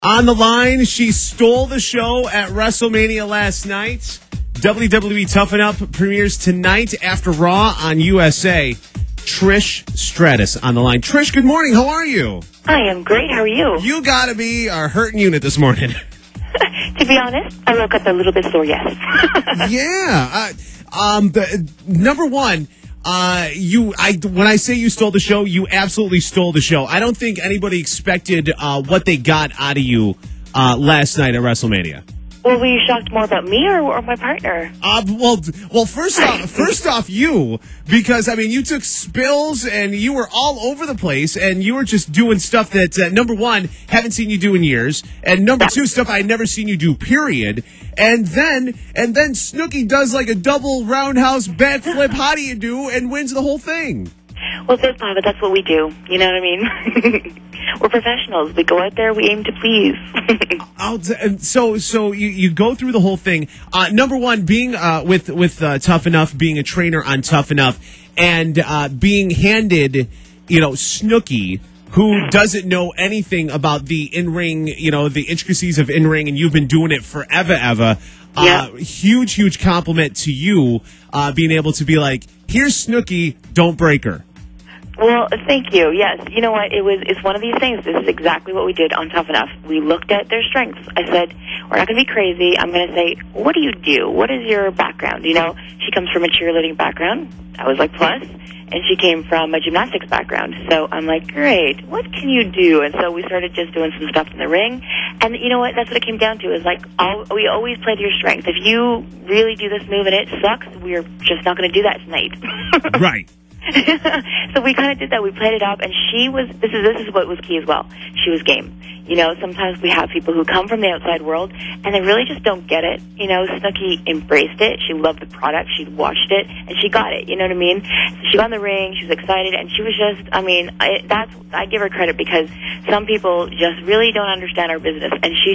On the line, she stole the show at WrestleMania last night. WWE Toughen Up premieres tonight after Raw on USA. Trish Stratus on the line. Trish, good morning. How are you? I am great. How are you? You gotta be our hurting unit this morning. To be honest, I woke up a little bit sore, yes. Yeah. Number one, when I say you stole the show, you absolutely stole the show. I don't think anybody expected what they got out of you last night at WrestleMania. Well, were you shocked more about me or my partner? Well, first off, you, because I mean, you took spills and you were all over the place, and you were just doing stuff that number one, haven't seen you do in years, and number two, stuff I had never seen you do. Period. And then Snooki does like a double roundhouse backflip. How do you do? And wins the whole thing. Well, but that's what we do. You know what I mean? We're professionals. We go out there. We aim to please. So you go through the whole thing. Number one, being with Tough Enough, being a trainer on Tough Enough, and being handed, Snooki, who doesn't know anything about the in-ring, the intricacies of in-ring, and you've been doing it forever, ever. Yeah. Huge compliment to you, being able to be like, here's Snooki, don't break her. Well, thank you. Yes. You know what? It's one of these things. This is exactly what we did on Tough Enough. We looked at their strengths. I said, we're not going to be crazy. I'm going to say, what do you do? What is your background? She comes from a cheerleading background. I was like, plus. And she came from a gymnastics background. So I'm like, great, what can you do? And so we started just doing some stuff in the ring. And you know what? That's what it came down to, is like, we always play to your strength. If you really do this move and it sucks, we're just not going to do that tonight. Right. So we kind of did that. We played it up, and this is what was key as well. She was game. Sometimes we have people who come from the outside world, and they really just don't get it. Snooki embraced it. She loved the product. She watched it, and she got it. You know what I mean? So she got in the ring. She was excited, and she was just, I give her credit, because some people just really don't understand our business, and she's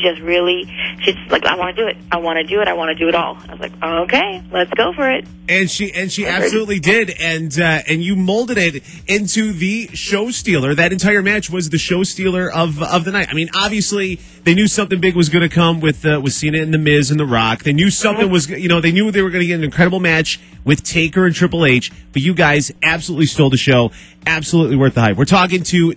like, I want to do it. I want to do it. I want to do it all. I was like, okay, let's go for it. And she absolutely did, and you molded it into the show stealer. That entire match was the show stealer of the night. I mean, obviously they knew something big was going to come with Cena and The Miz and The Rock. They knew something was, they knew they were going to get an incredible match with Taker and Triple H. But you guys absolutely stole the show. Absolutely worth the hype. We're talking to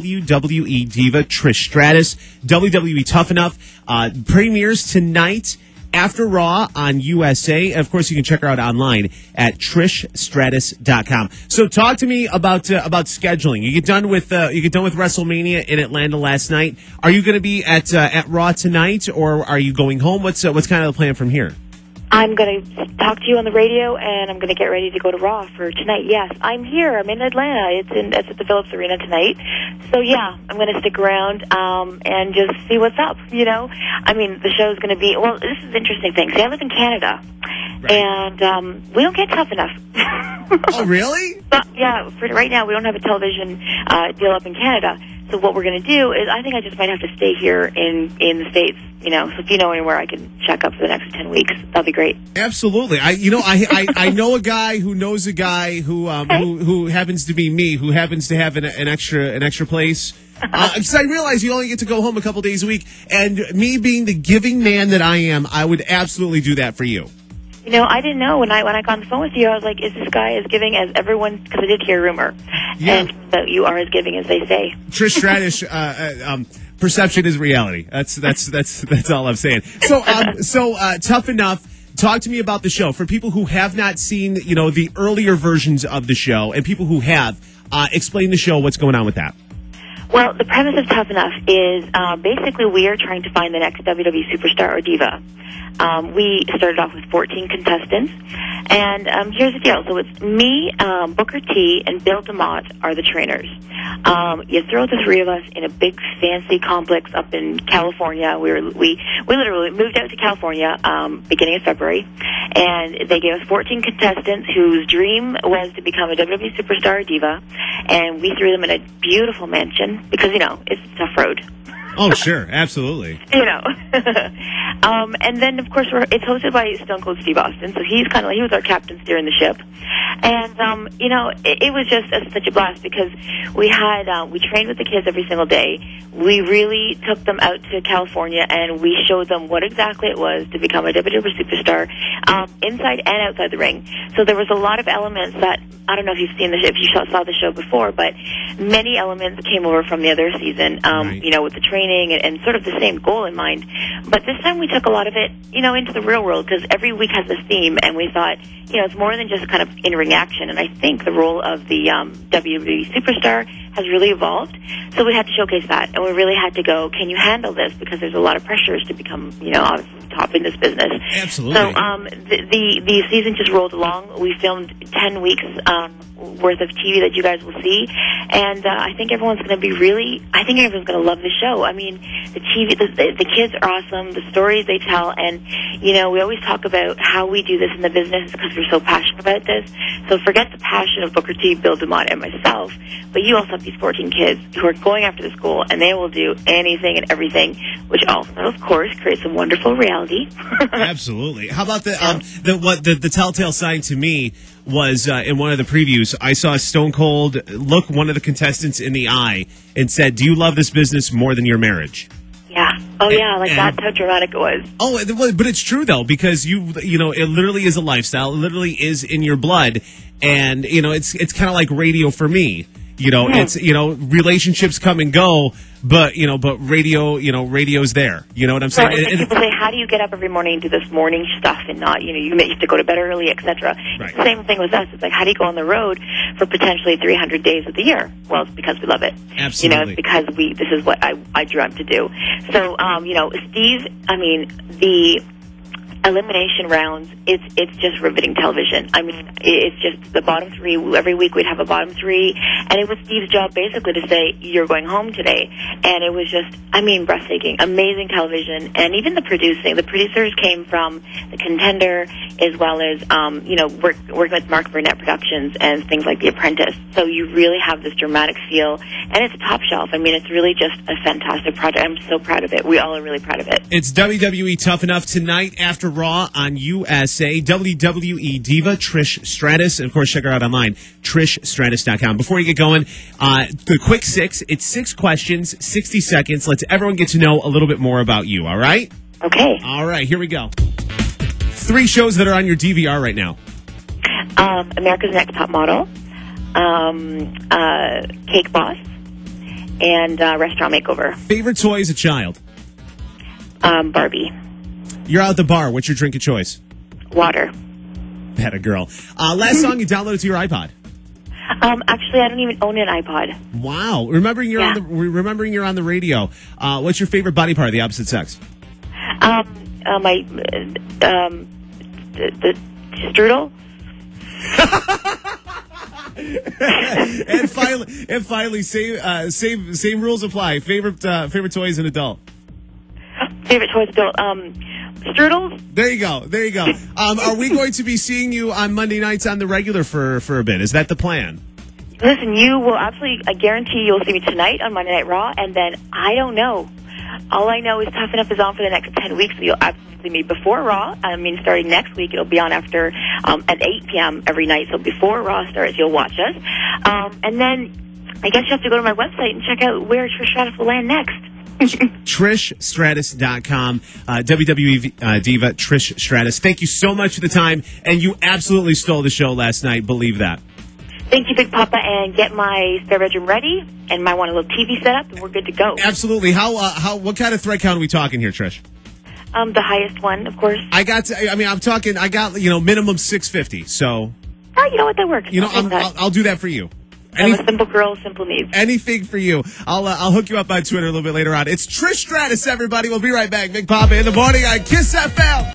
WWE diva Trish Stratus. WWE Tough Enough premieres tonight after Raw on USA. And of course, you can check her out online at trishstratus.com. So talk to me about scheduling. You get done with WrestleMania in Atlanta last night. Are you going to be at Raw tonight, or are you going home? What's kind of the plan from here? I'm going to talk to you on the radio, and I'm going to get ready to go to Raw for tonight. Yes, I'm here. I'm in Atlanta. It's at the Phillips Arena tonight. So, yeah, I'm going to stick around and just see what's up, the show's going to be... Well, this is an interesting thing. See, I live in Canada, right, and we don't get Tough Enough. Oh, really? But, yeah, for right now, we don't have a television deal up in Canada. So what we're going to do is, I think I just might have to stay here in the States. So if you know anywhere I can check up for the next 10 weeks, that'd be great. Absolutely. I know a guy who knows a guy who happens to be me, who happens to have an extra place. Because I realize you only get to go home a couple days a week, and me being the giving man that I am, I would absolutely do that for you. I didn't know when I got on the phone with you. I was like, is this guy as giving as everyone? Because I did hear a rumor, and that you are as giving as they say. Trish Stratus, perception is reality. That's all I'm saying. So Tough Enough. Talk to me about the show for people who have not seen, the earlier versions of the show, and people who have. Explain the show. What's going on with that? Well, the premise of Tough Enough is basically we are trying to find the next WWE superstar or diva. We started off with 14 contestants, and here's the deal. So it's me, Booker T, and Bill DeMott are the trainers. You throw the three of us in a big, fancy complex up in California. We literally moved out to California beginning of February, and they gave us 14 contestants whose dream was to become a WWE superstar or diva, and we threw them in a beautiful mansion because, it's a tough road. Oh, sure. Absolutely. And then, of course, it's hosted by Stone Cold Steve Austin, so he was our captain steering the ship. And, it was just such a blast because we trained with the kids every single day. We really took them out to California, and we showed them what exactly it was to become a WWE superstar, inside and outside the ring. So there was a lot of elements that, I don't know if you've seen if you saw the show before, but many elements came over from the other season, right. With the training and sort of the same goal in mind. But this time we took a lot of it, into the real world, because every week has this theme, and we thought, it's more than just kind of in-ring action. And I think the role of the WWE superstar has really evolved. So we had to showcase that, and we really had to go, can you handle this? Because there's a lot of pressures to become, obviously top in this business. Absolutely. So the season just rolled along. We filmed 10 weeks worth of TV that you guys will see, and I think everyone's going to love the show. I mean, the TV, the kids are awesome, the stories they tell, and we always talk about how we do this in the business because we're so passionate about this. So forget the passion of Booker T, Bill DeMott, and myself, but you also have these 14 kids who are going after the school, and they will do anything and everything, which also, of course, creates a wonderful reality. Absolutely. How about the telltale sign to me was in one of the previews, I saw Stone Cold look one of the contestants in the eye and said, "Do you love this business more than your marriage?" Yeah. Oh, yeah. That's how dramatic it was. Oh, but it's true though, because it literally is a lifestyle. It literally is in your blood, and it's kind of like radio for me. It's relationships come and go, but radio's there. You know what I'm saying? Well, and people say, how do you get up every morning and do this morning stuff and not, you have to go to bed early, etc. Right. Same thing with us. It's like, how do you go on the road for potentially 300 days of the year? Well, it's because we love it. Absolutely. It's because this is what I dreamt to do. So, Steve, the elimination rounds, it's just riveting television. I mean, it's just the bottom three. Every week we'd have a bottom three, and it was Steve's job basically to say, you're going home today. And it was just, breathtaking, amazing television. And even the producing. The producers came from The Contender, as well as, working with Mark Burnett Productions and things like The Apprentice. So you really have this dramatic feel, and it's a top shelf. It's really just a fantastic project. I'm so proud of it. We all are really proud of it. It's WWE Tough Enough tonight after Raw on USA. WWE Diva, Trish Stratus. And, of course, check her out online, TrishStratus.com. Before you get going, the quick six. It's 6 questions, 60 seconds. Let's everyone get to know a little bit more about you, all right? Okay. All right, here we go. 3 shows that are on your DVR right now. America's Next Top Model, Cake Boss, and Restaurant Makeover. Favorite toy as a child? Barbie. You're out at the bar. What's your drink of choice? Water. That a girl. Last song you downloaded to your iPod? Actually, I don't even own an iPod. Wow. Remembering you're on the radio. What's your favorite body part of the opposite sex? The strudel. and finally, same rules apply. Favorite toy as an adult? Favorite toy as adult? Strudels. There you go. Are we going to be seeing you on Monday nights on the regular for a bit? Is that the plan? Listen, you will absolutely, I guarantee you will see me tonight on Monday Night Raw, and then I don't know. All I know is Tough Enough is on for the next 10 weeks, so you'll absolutely see me before Raw. Starting next week, it'll be on after at 8 p.m. every night, so before Raw starts, you'll watch us. And then I guess you have to go to my website and check out where Trish Stratus will land next. TrishStratus.com, WWE Diva, Trish Stratus. Thank you so much for the time, and you absolutely stole the show last night. Believe that. Thank you, Big Papa, and get my spare bedroom ready, and might want a little TV set up, and we're good to go. Absolutely. What kind of thread count are we talking here, Trish? The highest one, of course. I got minimum 650. So. Oh, you know what? That works. I'll do that for you. I'm a simple girl, simple needs. Anything for you. I'll hook you up on Twitter a little bit later on. It's Trish Stratus, everybody. We'll be right back. Big Papa in the morning on Kiss FM.